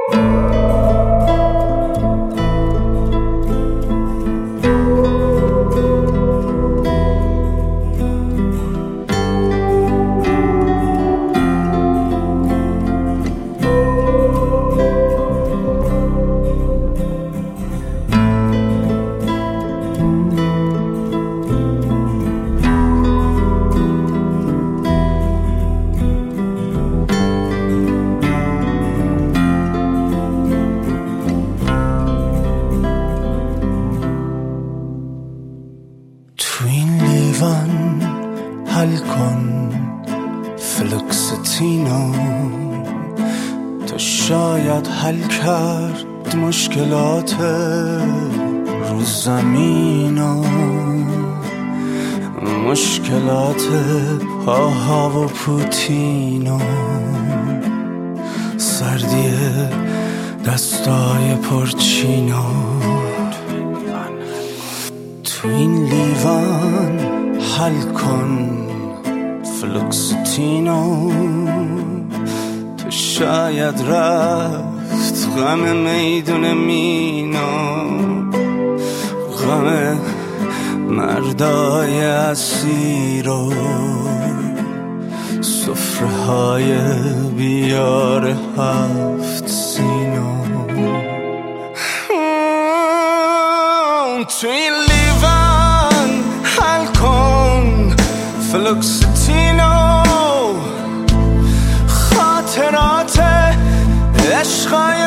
تو این لیوان حل کن فلوکستینو، تا شاید حل کرد مشکلات رو زمینو، مشکلات پاها و پوتینو، سردی دستای پرچینو. تو این لیوان حل کن فلوکستینو، تو شاید رفت غم میدون مینو، غم مردای اسیر و سفره های بیار هفت سینو. تو این لیوان حل کن فلوکستینو، خاطرات عشقای